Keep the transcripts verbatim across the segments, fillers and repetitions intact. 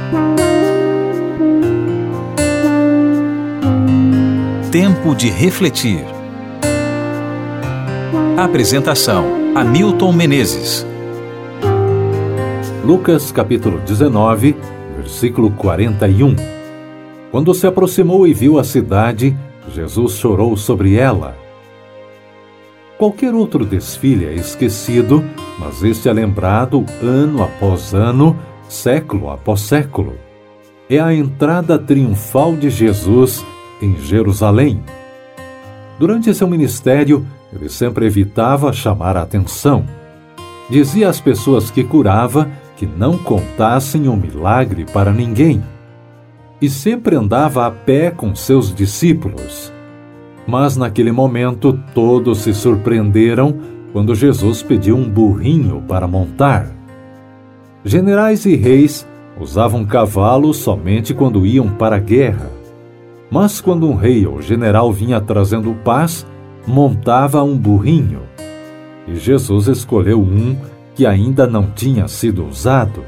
Tempo de refletir. Apresentação: Hamilton Menezes. Lucas capítulo dezenove, versículo quarenta e um. Quando se aproximou e viu a cidade, Jesus chorou sobre ela. Qualquer outro desfile é esquecido, mas este é lembrado ano após ano, século após século. É a entrada triunfal de Jesus em Jerusalém. Durante seu ministério, ele sempre evitava chamar a atenção. Dizia às pessoas que curava que não contassem o milagre para ninguém. E sempre andava a pé com seus discípulos. Mas naquele momento todos se surpreenderam quando Jesus pediu um burrinho para montar. Generais e reis usavam cavalos somente quando iam para a guerra. Mas quando um rei ou general vinha trazendo paz, montava um burrinho. E Jesus escolheu um que ainda não tinha sido usado.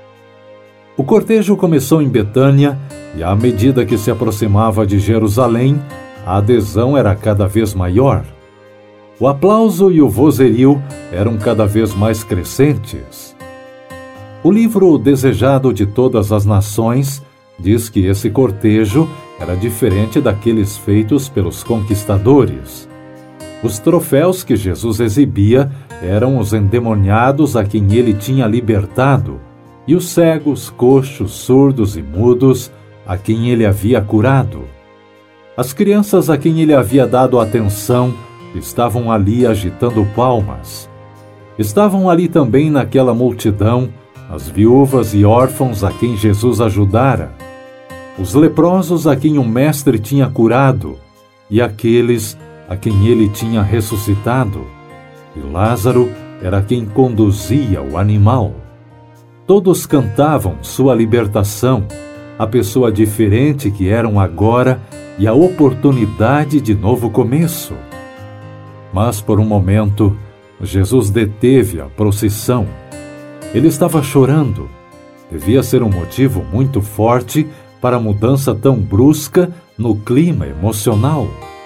O cortejo começou em Betânia e, à medida que se aproximava de Jerusalém, a adesão era cada vez maior. O aplauso e o vozerio eram cada vez mais crescentes. O livro Desejado de Todas as Nações diz que esse cortejo era diferente daqueles feitos pelos conquistadores. Os troféus que Jesus exibia eram os endemoniados a quem ele tinha libertado, e os cegos, coxos, surdos e mudos a quem ele havia curado. As crianças a quem ele havia dado atenção estavam ali agitando palmas. Estavam ali também naquela multidão as viúvas e órfãos a quem Jesus ajudara, os leprosos a quem o Mestre tinha curado e aqueles a quem ele tinha ressuscitado. E Lázaro era quem conduzia o animal. Todos cantavam sua libertação, a pessoa diferente que eram agora e a oportunidade de novo começo. Mas por um momento, Jesus deteve a procissão. Ele estava chorando. Devia ser um motivo muito forte para a mudança tão brusca no clima emocional.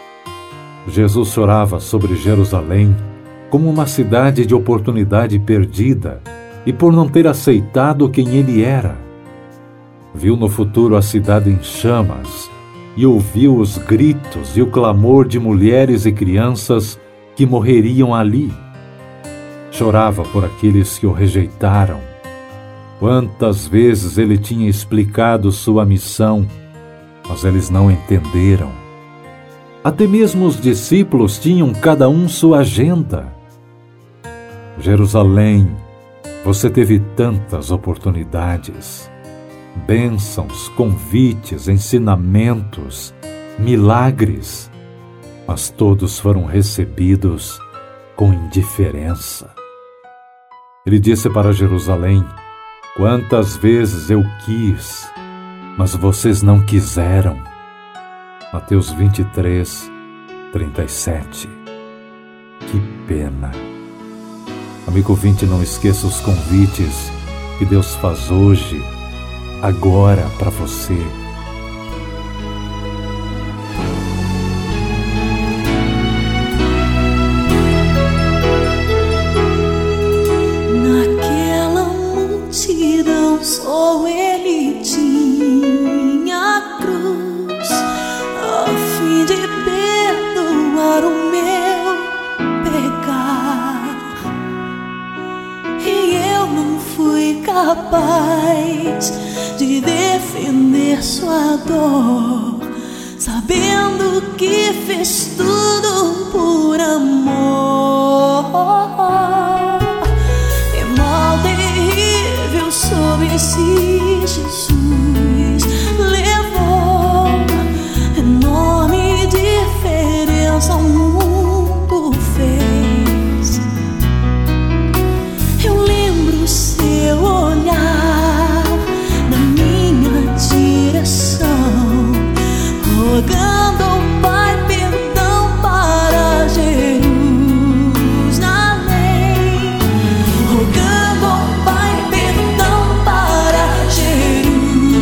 Jesus chorava sobre Jerusalém como uma cidade de oportunidade perdida e por não ter aceitado quem ele era. Viu no futuro a cidade em chamas e ouviu os gritos e o clamor de mulheres e crianças que morreriam ali. Chorava por aqueles que o rejeitaram. Quantas vezes ele tinha explicado sua missão, mas eles não entenderam. Até mesmo os discípulos tinham cada um sua agenda. Jerusalém, você teve tantas oportunidades, bênçãos, convites, ensinamentos, milagres, mas todos foram recebidos com indiferença. Ele disse para Jerusalém: quantas vezes eu quis, mas vocês não quiseram. Mateus vinte e três, trinta e sete. Que pena. Amigo ouvinte, não esqueça os convites que Deus faz hoje, agora para você. Naquela multidão só ele tinha a cruz, a fim de perdoar o meu pecar. E eu não fui capaz de defender sua dor, sabendo que fez tudo por amor. Que mal terrível sobre si Jesus levou, enorme diferença o mundo fez. Eu lembro seu olhar na minha direção, rogando ao Pai perdão para Jerusalém, rogando ao Pai perdão para Jerusalém.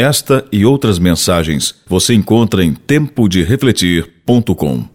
Esta e outras mensagens você encontra em tempo de refletir ponto com.